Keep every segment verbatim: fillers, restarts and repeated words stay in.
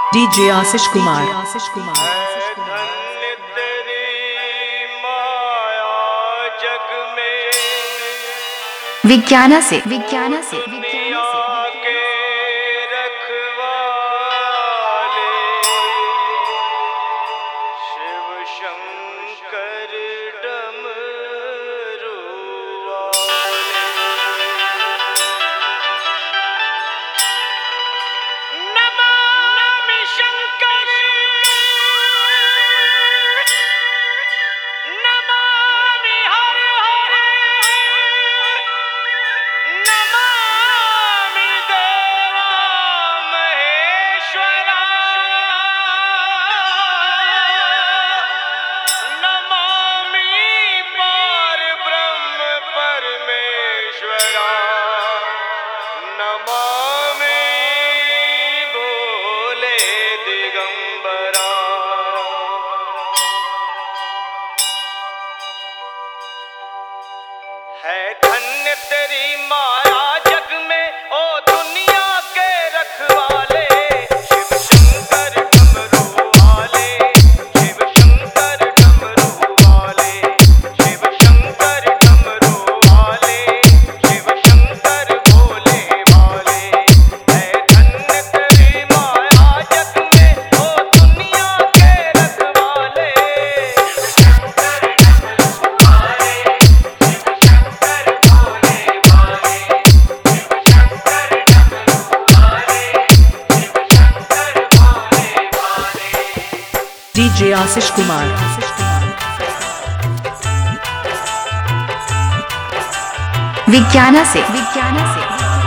DJ Ashish Kumar. धन्य तेरी माया जग में, विज्ञाना से विज्ञाना से दुनिया के रखवाले, शिव शंकर डमरू वाले। नमामि शंकर, नमामि हर हर, नमामि देवा महेश्वरा, नमामि पार ब्रह्म परमेश्वरा, नमामि भोले दिगंबरा। है धन्य तेरी माया जग में, ओ दुनिया के रखवाले, शिव शंकर डमरू वाले, शिव शंकर डमरू वाले, शिव शंकर डमरू वाले, शिव शंकर भोले वाले। है धन्य तेरी माया जग में, ओ दुनिया के रखवाले, शिव शंकर डमरू वाले, शिव शंकर भोले वाले, शिव शंकर डमरू वाले, शिव शंकर भोले वाले। डीजे आशीष कुमार। विज्ञाना से विज्ञाना से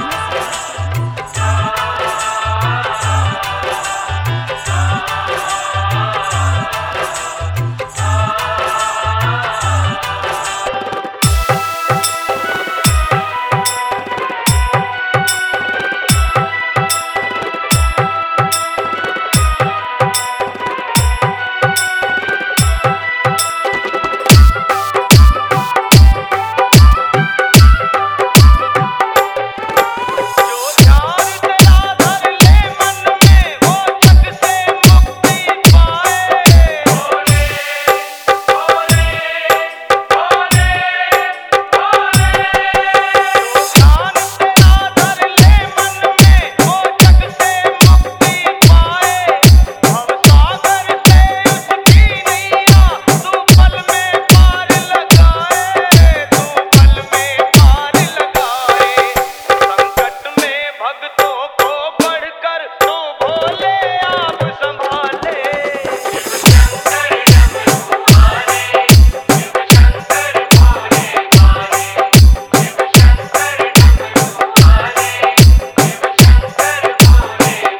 जो ध्यान तेरा धर ले मन में, वो जग से मुक्ति पाए। भोले भोले भोले भोले। जो ध्यान तेरा धर ले मन में, वो जग से मुक्ति पाए। भवसागर से उसकी नैया तू पल में पार लगाए, तू पल में पार लगाए। संकट में भक्तों को बढ़कर तू भोले आप संभाले। शिव शंकर डमरू वाले, शिव शंकर भोले वाले, शिव शंकर डमरू वाले, शिव शंकर भोले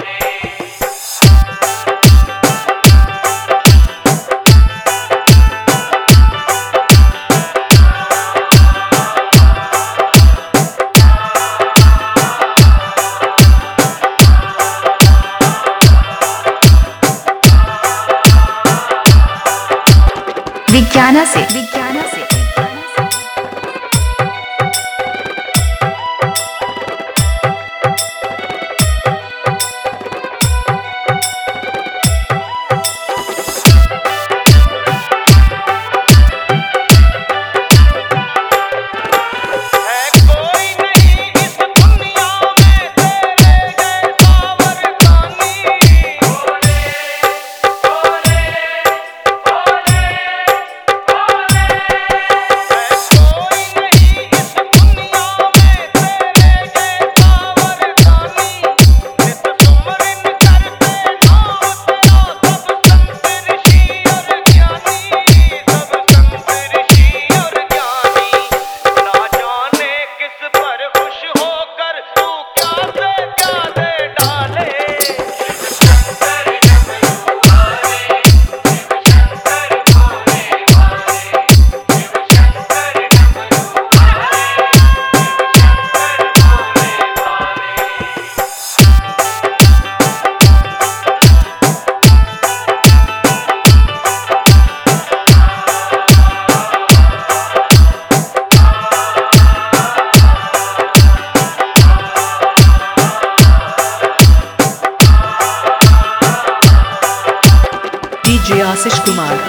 वाले। विज्ञाना से विज्ञाना से है कोई नहीं इस दुनिया में तेरे जैसा वरदानी। भोले भोले भोले भोले। कुमार।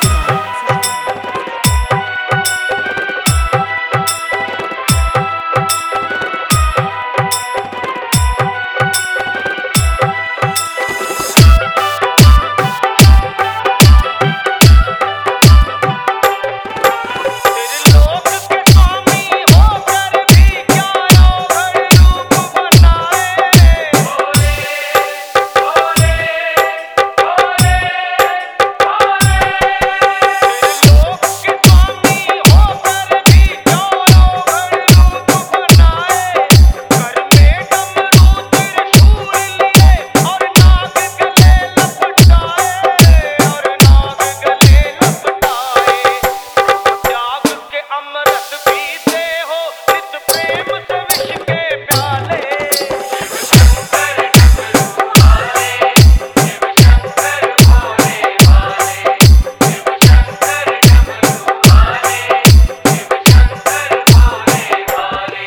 त्रिलोक के स्वामी होकर भी क्या अवघड़ रूप बनाए। भोले भोले भोले भोले। त्रिलोक के स्वामी होकर भी क्या अवघड़ रूप बनाए। कर में डमरू त्रिशूल लिए और नाग गले लपटाए और नाग गले लपटाए। त्याग के अमृत पीते हो नित प्रेम से विष के प्याले। शंकर डमरू वाले शिव शंकर भोले वाले। शिव शंकर डमरू वाले शिव शंकर भोले वाले।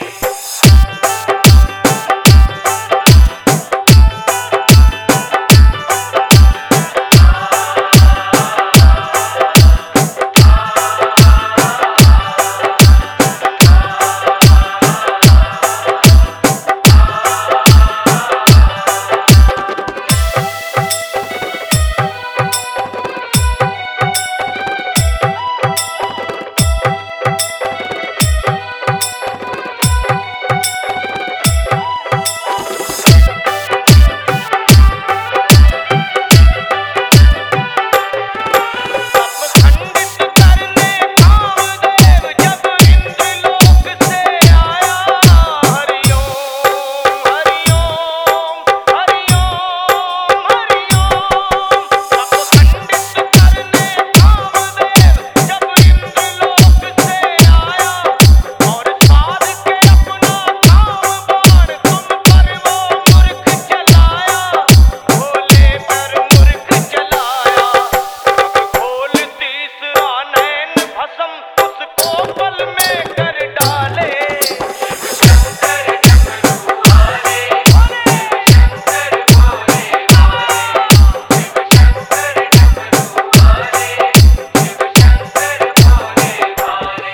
खंडित करने कामदेव जब इंद्रलोक से आया। हरि ओम हरि ओम हरि ओम हरि ओम। सब खंडित करने कामदेव जब इंद्रलोक से आया। और साध के अपना काम बाण तुम पर वो मूर्ख चलाया। भोले पर मूर्ख चलाया। खोल तीसरा नैन भस्म उसको पल में कर डाले। शंकर डमरू वाले शंकर भोले वाले। शिव शंकर डमरू वाले शिव शंकर भोले वाले।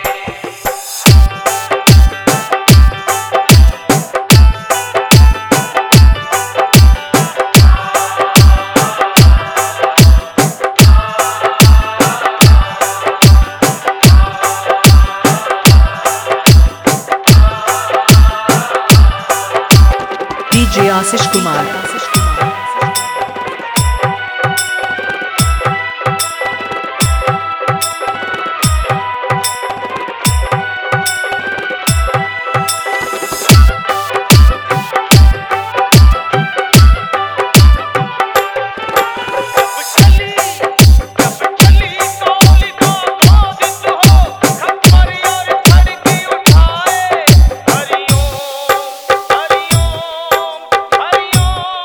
डीजे आशीष कुमार। जब चली जब चली कालिका क्रोधित हो खप्पर और खड़गी उठाए। हरि ओम हरि ओम हरि ओम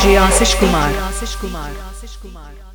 डीजे आशीष कुमार आशीष कुमार आशीष कुमार